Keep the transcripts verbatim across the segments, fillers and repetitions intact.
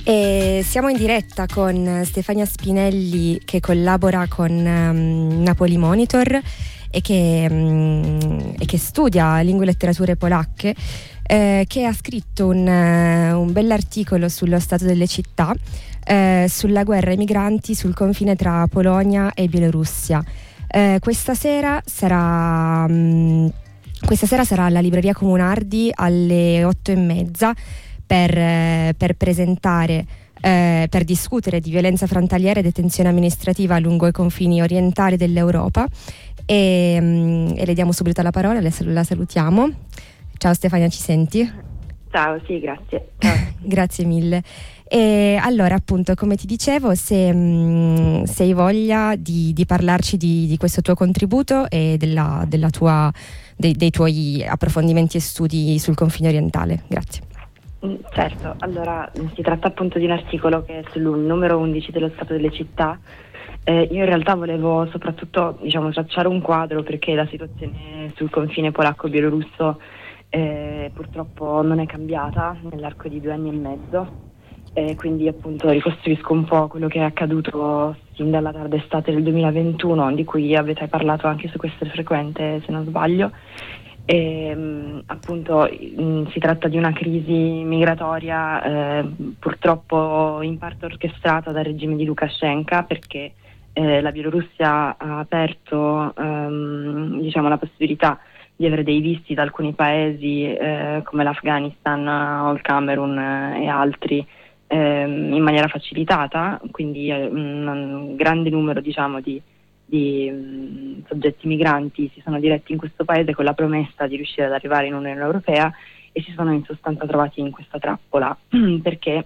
E siamo in diretta con Stefania Spinelli, che collabora con um, Napoli Monitor e che, um, e che studia lingue e letterature polacche, eh, che ha scritto un, uh, un bell'articolo sullo stato delle città, eh, sulla guerra ai migranti sul confine tra Polonia e Bielorussia. Eh, questa sera sarà um, questa sera sarà alla Libreria Comunardi alle otto e mezza per, eh, per presentare eh, per discutere di violenza frontaliera e detenzione amministrativa lungo i confini orientali dell'Europa, e, um, e le diamo subito la parola, le, la salutiamo. Ciao Stefania, ci senti? Ciao, sì, grazie. Ciao. Grazie mille. E allora, appunto, come ti dicevo, se, mh, se hai voglia di, di parlarci di, di questo tuo contributo e della, della tua, dei, dei tuoi approfondimenti e studi sul confine orientale. Grazie. Certo, allora si tratta appunto di un articolo che è sul numero undici dello Stato delle città. Eh, io in realtà volevo soprattutto, diciamo, tracciare un quadro, perché la situazione sul confine polacco-bielorusso eh, purtroppo non è cambiata nell'arco di due anni e mezzo, e quindi appunto ricostruisco un po' quello che è accaduto sin dalla tarda estate del duemilaventuno, di cui avete parlato anche su Questo è Frequente, se non sbaglio. E, mh, appunto mh, si tratta di una crisi migratoria eh, purtroppo in parte orchestrata dal regime di Lukashenko, perché eh, la Bielorussia ha aperto ehm, diciamo la possibilità di avere dei visti da alcuni paesi eh, come l'Afghanistan o il Camerun eh, e altri ehm, in maniera facilitata, quindi eh, un, un grande numero, diciamo, di di mh, soggetti migranti si sono diretti in questo paese con la promessa di riuscire ad arrivare in Unione Europea, e si sono in sostanza trovati in questa trappola perché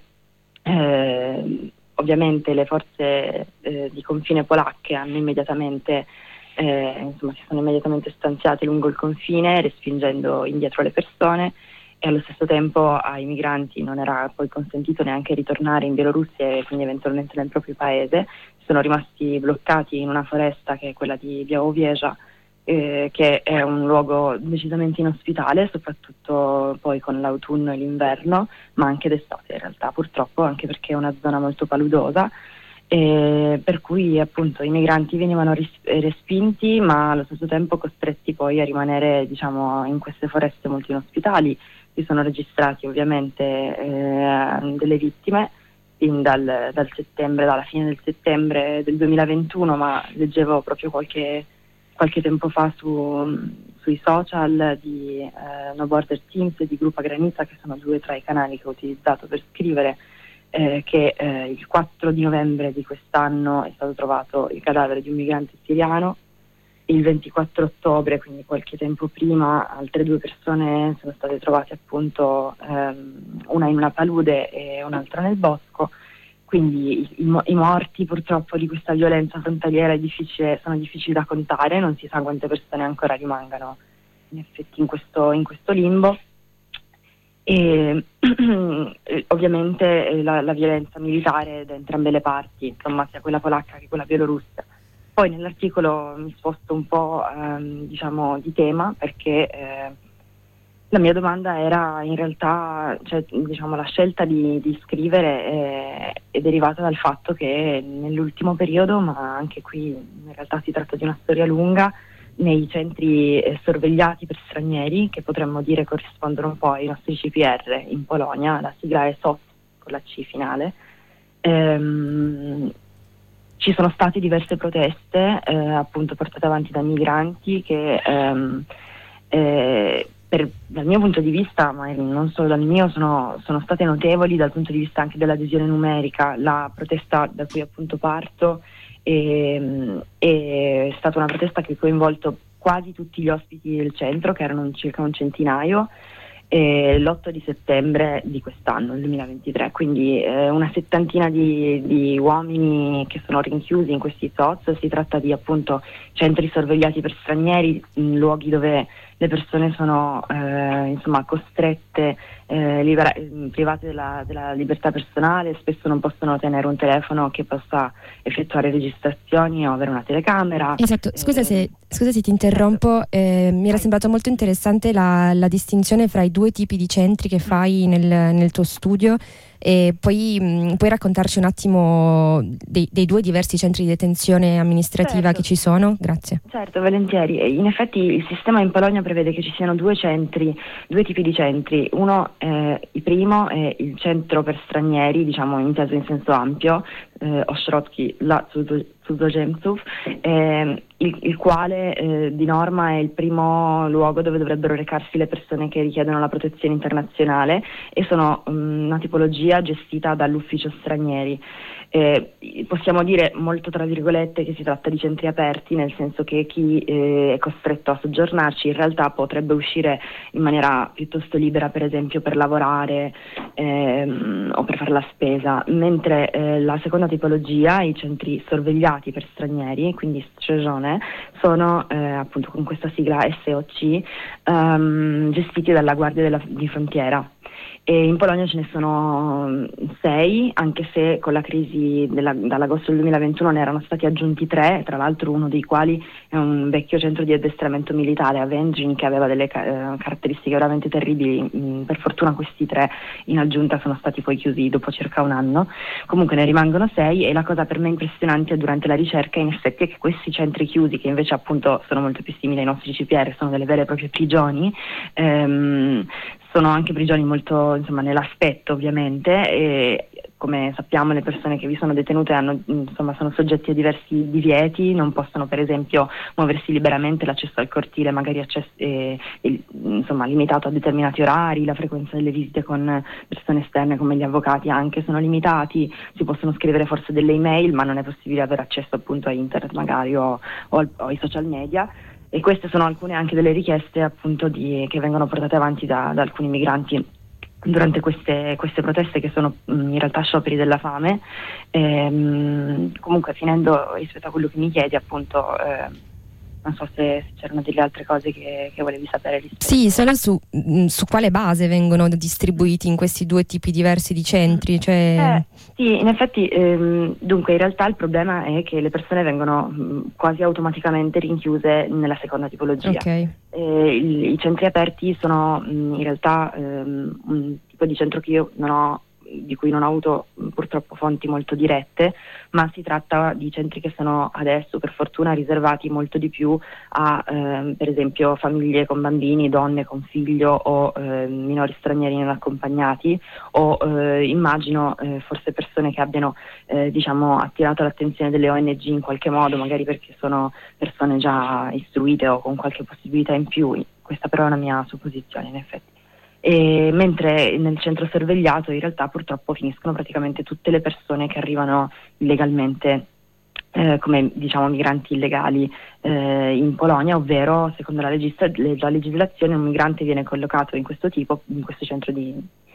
eh, ovviamente le forze eh, di confine polacche hanno immediatamente eh, insomma si sono immediatamente stanziate lungo il confine, respingendo indietro le persone, e allo stesso tempo ai migranti non era poi consentito neanche ritornare in Bielorussia e quindi eventualmente nel proprio paese. Sono rimasti bloccati in una foresta che è quella di Białowieża, eh, che è un luogo decisamente inospitale, soprattutto poi con l'autunno e l'inverno, ma anche d'estate in realtà, purtroppo, anche perché è una zona molto paludosa, eh, per cui appunto i migranti venivano ris- respinti, ma allo stesso tempo costretti poi a rimanere, diciamo, in queste foreste molto inospitali. Si sono registrati ovviamente eh, delle vittime fin dal, dal settembre, dalla fine del settembre del duemilaventuno, ma leggevo proprio qualche, qualche tempo fa su, sui social di eh, No Border Teams e di Gruppa Granita, che sono due tra i canali che ho utilizzato per scrivere, eh, che eh, il quattro di novembre di quest'anno è stato trovato il cadavere di un migrante siriano. Il ventiquattro ottobre, quindi qualche tempo prima, altre due persone sono state trovate appunto, ehm, una in una palude e un'altra nel bosco. Quindi i, i, i morti purtroppo di questa violenza frontaliera è difficile, sono difficili da contare, non si sa quante persone ancora rimangano in effetti in questo, in questo limbo. E ovviamente la, la violenza militare da entrambe le parti, insomma, sia quella polacca che quella bielorussa. Poi nell'articolo mi sposto un po' ehm, diciamo di tema, perché eh, la mia domanda era in realtà, cioè, diciamo, la scelta di, di scrivere è, è derivata dal fatto che nell'ultimo periodo, ma anche qui in realtà si tratta di una storia lunga, nei centri eh, sorvegliati per stranieri, che potremmo dire corrispondono un po' ai nostri C P R in Polonia, la sigla è S O S con la C finale, ehm, ci sono state diverse proteste eh, appunto portate avanti da migranti che ehm, eh, per, dal mio punto di vista, ma non solo dal mio, sono, sono state notevoli dal punto di vista anche dell'adesione numerica. La protesta da cui appunto parto è, è stata una protesta che ha coinvolto quasi tutti gli ospiti del centro, che erano circa un centinaio, eh, l'otto di settembre di quest'anno, il duemilaventitré, quindi eh, una settantina di, di uomini che sono rinchiusi in questi S O S. Si tratta di appunto centri sorvegliati per stranieri, in luoghi dove le persone sono eh, insomma costrette, eh, libera- private della, della libertà personale, spesso non possono tenere un telefono che possa effettuare registrazioni o avere una telecamera. Esatto, scusa se, scusa se ti interrompo, eh, mi era sembrato molto interessante la, la distinzione fra i due tipi di centri che fai nel, nel tuo studio, E poi mh, puoi raccontarci un attimo dei, dei due diversi centri di detenzione amministrativa Certo. che ci sono? Grazie. Certo, volentieri. In effetti il sistema in Polonia prevede che ci siano due centri, due tipi di centri. Uno, eh, il primo è il centro per stranieri, diciamo inteso in senso ampio, eh, Ośrodki dla cudzoziemców, eh, il, il quale eh, di norma è il primo luogo dove dovrebbero recarsi le persone che richiedono la protezione internazionale, e sono um, una tipologia gestita dall'ufficio stranieri. Eh, possiamo dire molto tra virgolette che si tratta di centri aperti, nel senso che chi eh, è costretto a soggiornarci in realtà potrebbe uscire in maniera piuttosto libera, per esempio per lavorare ehm, o per fare la spesa, mentre eh, la seconda tipologia, i centri sorvegliati per stranieri, quindi strzeżone, sono eh, appunto con questa sigla S O C ehm, gestiti dalla Guardia della, di Frontiera. E in Polonia ce ne sono sei, anche se con la crisi della, dall'agosto del duemilaventuno ne erano stati aggiunti tre, tra l'altro uno dei quali è un vecchio centro di addestramento militare a Węgrzyn che aveva delle ca- caratteristiche veramente terribili. Mm, per fortuna questi tre in aggiunta sono stati poi chiusi dopo circa un anno. Comunque ne rimangono sei, e la cosa per me impressionante durante la ricerca in effetti è che questi centri chiusi, che invece appunto sono molto più simili ai nostri C P R, sono delle vere e proprie prigioni, ehm, sono anche prigioni molto, insomma, nell'aspetto ovviamente, e come sappiamo le persone che vi sono detenute hanno, insomma, sono soggetti a diversi divieti, non possono per esempio muoversi liberamente, l'accesso al cortile magari accesso, eh, eh, insomma, limitato a determinati orari, la frequenza delle visite con persone esterne come gli avvocati anche sono limitati, si possono scrivere forse delle email ma non è possibile avere accesso appunto a internet magari o, o, al, o ai social media. E queste sono alcune anche delle richieste appunto di, che vengono portate avanti da, da alcuni migranti durante queste, queste proteste, che sono mh, in realtà scioperi della fame. Ehm, comunque, finendo rispetto a quello che mi chiedi, appunto, eh, non so se, se c'erano delle altre cose che, che volevi sapere rispetto. Sì, solo su, mh, su quale base vengono distribuiti in questi due tipi diversi di centri? Cioè... Eh, sì, in effetti, ehm, dunque in realtà il problema è che le persone vengono mh, quasi automaticamente rinchiuse nella seconda tipologia. Okay. Eh, il, I centri aperti sono mh, in realtà ehm, un tipo di centro che io non ho, di cui non ho avuto purtroppo fonti molto dirette, ma si tratta di centri che sono adesso per fortuna riservati molto di più a ehm, per esempio famiglie con bambini, donne con figlio o eh, minori stranieri non accompagnati, o eh, immagino eh, forse persone che abbiano eh, diciamo attirato l'attenzione delle O N G in qualche modo, magari perché sono persone già istruite o con qualche possibilità in più. Questa però è una mia supposizione in effetti. E mentre nel centro sorvegliato in realtà purtroppo finiscono praticamente tutte le persone che arrivano illegalmente eh, come diciamo migranti illegali eh, in Polonia, ovvero secondo la, legis- la legislazione un migrante viene collocato in questo tipo, in questo centro di,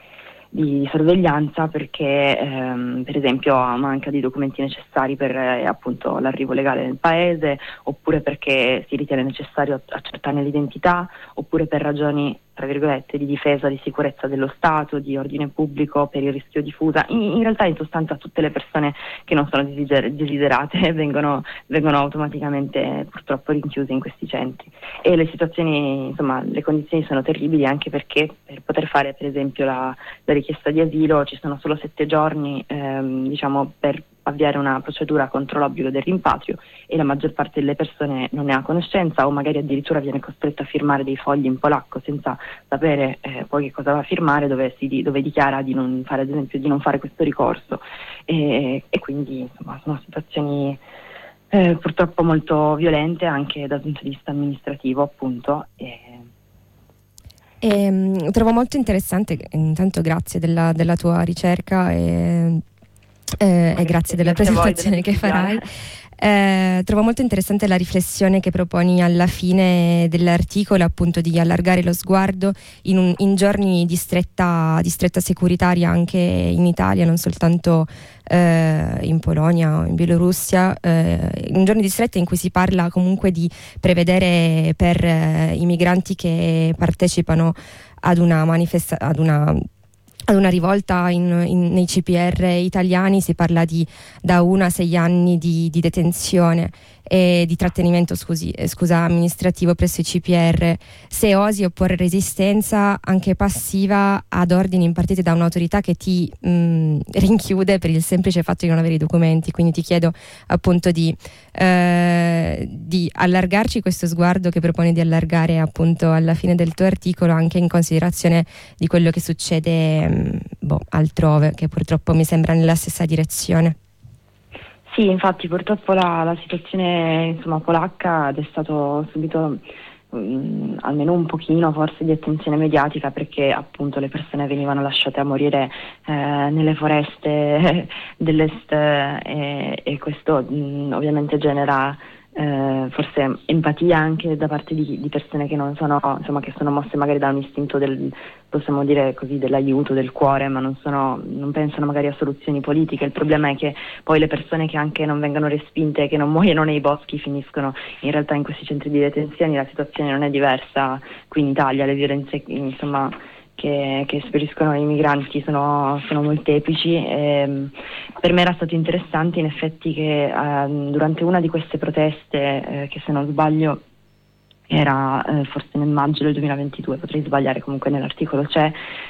di sorveglianza perché ehm, per esempio manca di documenti necessari per eh, appunto l'arrivo legale nel paese, oppure perché si ritiene necessario accertarne l'identità, oppure per ragioni tra virgolette di difesa, di sicurezza dello Stato, di ordine pubblico, per il rischio diffusa. In, in realtà in sostanza tutte le persone che non sono desider- desiderate vengono, vengono automaticamente purtroppo rinchiuse in questi centri, e le situazioni, insomma le condizioni sono terribili, anche perché per poter fare per esempio la, la richiesta di asilo ci sono solo sette giorni ehm, diciamo per avviare una procedura contro l'obbligo del rimpatrio, e la maggior parte delle persone non ne ha conoscenza, o magari addirittura viene costretta a firmare dei fogli in polacco senza sapere eh, poi che cosa va a firmare, dove, si, dove dichiara di non fare, ad esempio, di non fare questo ricorso, e, e quindi insomma sono situazioni eh, purtroppo molto violente anche dal punto di vista amministrativo, appunto. E, E, um, trovo molto interessante, intanto grazie della, della tua ricerca e, eh, e grazie della presentazione che farai. Eh, trovo molto interessante la riflessione che proponi alla fine dell'articolo, appunto di allargare lo sguardo in, un, in giorni di stretta, di stretta securitaria anche in Italia, non soltanto eh, in Polonia o in Bielorussia, eh, in giorni di stretta in cui si parla comunque di prevedere per eh, i migranti che partecipano ad una manifesta- ad una ad una rivolta in, in, nei C P R italiani, si parla di da uno a sei anni di, di detenzione e di trattenimento scusi, scusa, amministrativo presso i C P R se osi opporre resistenza anche passiva ad ordini impartiti da un'autorità che ti mh, rinchiude per il semplice fatto di non avere i documenti. Quindi ti chiedo appunto di, eh, di allargarci questo sguardo che proponi di allargare appunto alla fine del tuo articolo, anche in considerazione di quello che succede mh, boh, altrove, che purtroppo mi sembra nella stessa direzione. Sì, infatti purtroppo la, la situazione insomma, polacca ha destato subito mh, almeno un pochino forse di attenzione mediatica, perché appunto le persone venivano lasciate a morire eh, nelle foreste dell'est eh, e questo mh, ovviamente genera eh, forse empatia anche da parte di, di persone che non sono, insomma, che sono mosse magari da un istinto del, possiamo dire così, dell'aiuto, del cuore, ma non sono, non pensano magari a soluzioni politiche. Il problema è che poi le persone che anche non vengono respinte, che non muoiono nei boschi, finiscono in realtà in questi centri di detenzione. La situazione non è diversa qui in Italia, le violenze insomma che, che esperiscono i migranti sono, sono molteplici. E per me era stato interessante in effetti che eh, durante una di queste proteste, eh, che se non sbaglio era eh, forse nel maggio del duemilaventidue, potrei sbagliare, comunque nell'articolo c'è,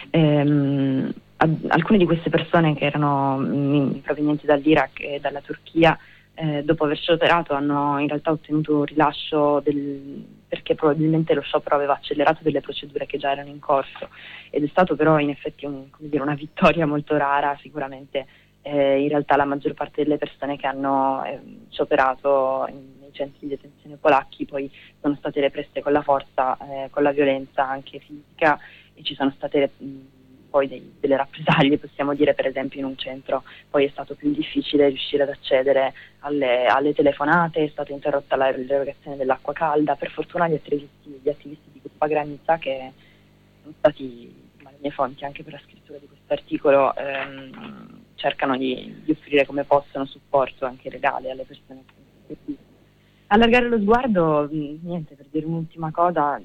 ehm, ad, alcune di queste persone che erano mh, provenienti dall'Iraq e dalla Turchia, eh, dopo aver scioperato hanno in realtà ottenuto un rilascio del, perché probabilmente lo sciopero aveva accelerato delle procedure che già erano in corso, ed è stato però in effetti un, come dire, una vittoria molto rara. Sicuramente eh, in realtà la maggior parte delle persone che hanno eh, scioperato in, nei centri di detenzione polacchi poi sono state represse con la forza, eh, con la violenza anche fisica, e ci sono state mh, poi dei, delle rappresaglie, possiamo dire. Per esempio in un centro poi è stato più difficile riuscire ad accedere alle, alle telefonate, è stata interrotta la, l'erogazione dell'acqua calda. Per fortuna gli attivisti, gli attivisti di Gruppa Granica, che sono stati le mie fonti anche per la scrittura di questo articolo, ehm, cercano di, di offrire come possono supporto anche legale alle persone che allargare lo sguardo. Niente, per dire un'ultima cosa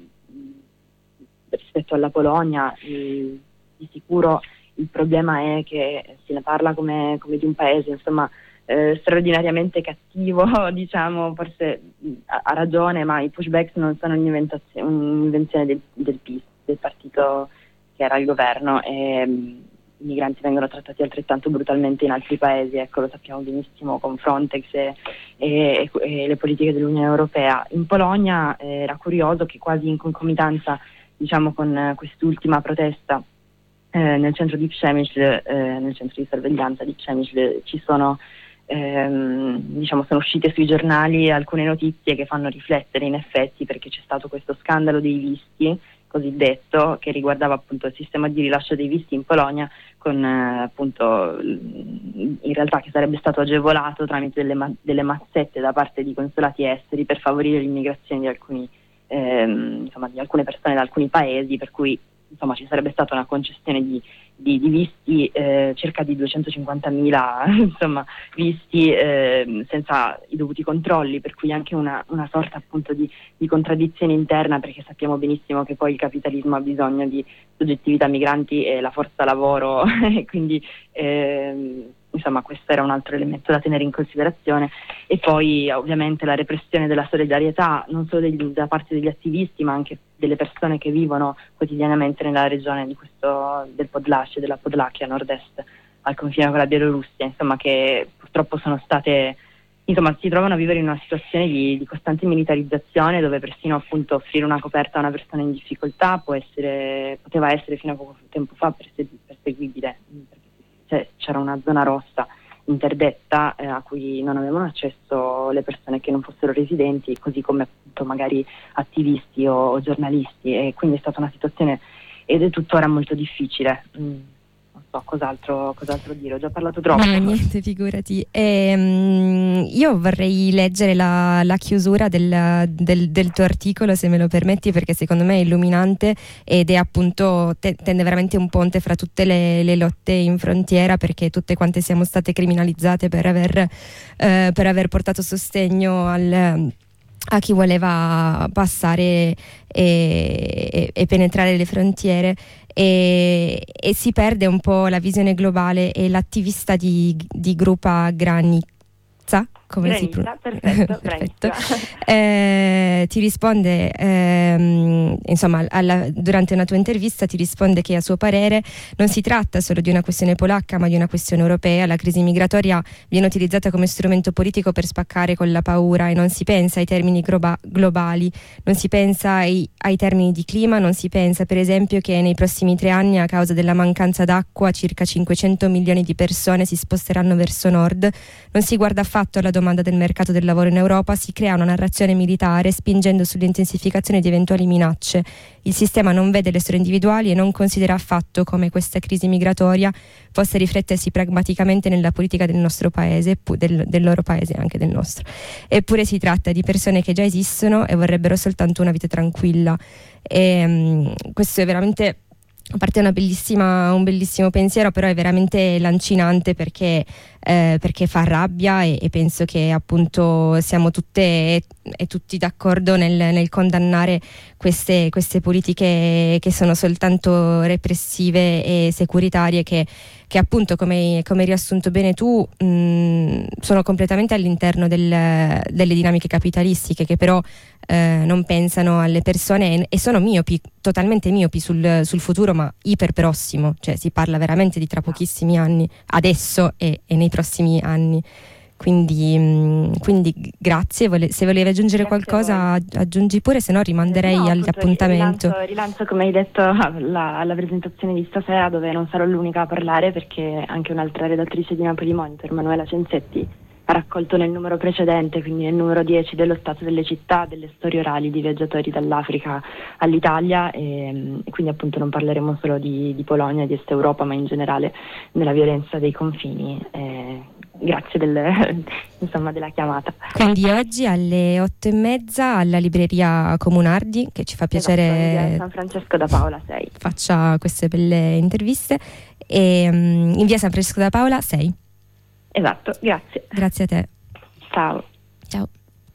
rispetto alla Polonia, eh, di sicuro il problema è che si ne parla come, come di un paese insomma eh, straordinariamente cattivo, diciamo. Forse ha, ha ragione, ma i pushbacks non sono un'invenzione del, del P I S, del partito che era al governo, e um, i migranti vengono trattati altrettanto brutalmente in altri paesi, ecco, lo sappiamo benissimo con Frontex e, e, e le politiche dell'Unione Europea. In Polonia eh, era curioso che quasi in concomitanza, diciamo, con eh, quest'ultima protesta eh, nel centro di Przemyśl, eh, nel centro di sorveglianza di Przemyśl, ci sono ehm, diciamo sono uscite sui giornali alcune notizie che fanno riflettere in effetti, perché c'è stato questo scandalo dei visti cosiddetto, che riguardava appunto il sistema di rilascio dei visti in Polonia, con eh, appunto in realtà che sarebbe stato agevolato tramite delle, ma- delle mazzette da parte di consolati esteri per favorire l'immigrazione di alcuni ehm, insomma di alcune persone da alcuni paesi, per cui insomma ci sarebbe stata una concessione di, di, di visti, eh, circa di duecentocinquantamila insomma visti eh, senza i dovuti controlli, per cui anche una, una sorta appunto di, di contraddizione interna, perché sappiamo benissimo che poi il capitalismo ha bisogno di soggettività migranti e la forza lavoro e quindi eh, insomma questo era un altro elemento da tenere in considerazione. E poi ovviamente la repressione della solidarietà non solo degli, da parte degli attivisti, ma anche delle persone che vivono quotidianamente nella regione di questo, del Podlascie, della Podlachia, nord-est, al confine con la Bielorussia, insomma, che purtroppo sono state, insomma, si trovano a vivere in una situazione di, di costante militarizzazione, dove persino appunto offrire una coperta a una persona in difficoltà può essere, poteva essere fino a poco tempo fa perseguibile, perché cioè, c'era una zona rossa interdetta eh, a cui non avevano accesso le persone che non fossero residenti, così come appunto magari attivisti o, o giornalisti, e quindi è stata una situazione, ed è tuttora molto difficile. Mm. Non so cos'altro, cos'altro dire, ho già parlato troppo. No, niente, figurati. E, um, io vorrei leggere la, la chiusura del, del, del tuo articolo, se me lo permetti, perché secondo me è illuminante ed è appunto, te, tende veramente un ponte fra tutte le, le lotte in frontiera, perché tutte quante siamo state criminalizzate per aver, eh, per aver portato sostegno al... a chi voleva passare e, e, e penetrare le frontiere, e, e si perde un po' la visione globale e l'attivista di, di Grupa Granica, come Granita, si pronuncia? perfetto, Perfetto. Eh, ti risponde, ehm, insomma, alla, durante una tua intervista ti risponde che a suo parere non si tratta solo di una questione polacca ma di una questione europea. La crisi migratoria viene utilizzata come strumento politico per spaccare con la paura e non si pensa ai termini globa- globali, non si pensa ai, ai termini di clima, non si pensa per esempio che nei prossimi tre anni a causa della mancanza d'acqua circa cinquecento milioni di persone si sposteranno verso nord, non si guarda affatto alla domanda del mercato del lavoro in Europa, si crea una narrazione militare spingendo sull'intensificazione di eventuali minacce. Il sistema non vede le storie individuali e non considera affatto come questa crisi migratoria possa riflettersi pragmaticamente nella politica del nostro paese, del, del loro paese e anche del nostro. Eppure si tratta di persone che già esistono e vorrebbero soltanto una vita tranquilla. E, um, questo è veramente, a parte una bellissima, un bellissimo pensiero, però è veramente lancinante perché, eh, perché fa rabbia e, e penso che appunto siamo tutte e, e tutti d'accordo nel, nel condannare queste, queste politiche che sono soltanto repressive e securitarie che, che appunto come, come hai riassunto bene tu mh, sono completamente all'interno del, delle dinamiche capitalistiche che però eh, non pensano alle persone e, e sono miopi, totalmente miopi sul, sul futuro ma iper prossimo, cioè si parla veramente di tra pochissimi anni, adesso e, e nei prossimi anni. Quindi, mh, quindi grazie, Vole- se volevi aggiungere Grazie qualcosa aggiungi pure, se no rimanderei no, all'appuntamento. Rilancio, rilancio, come hai detto, alla, alla presentazione di stasera, dove non sarò l'unica a parlare perché anche un'altra redattrice di Napoli Monitor, Manuela Censetti, ha raccolto nel numero precedente, quindi nel numero dieci dello Stato delle città, delle storie orali di viaggiatori dall'Africa all'Italia e, e quindi appunto non parleremo solo di, di Polonia, di Est Europa, ma in generale della violenza dei confini. Eh, grazie del, insomma, della chiamata. Quindi oggi alle otto e mezza alla libreria Comunardi, che ci fa piacere, esatto, in via San Francesco da Paola sei, faccia queste belle interviste, e um, in via San Francesco da Paola sei. Esatto, grazie. Grazie a te. Ciao. Ciao.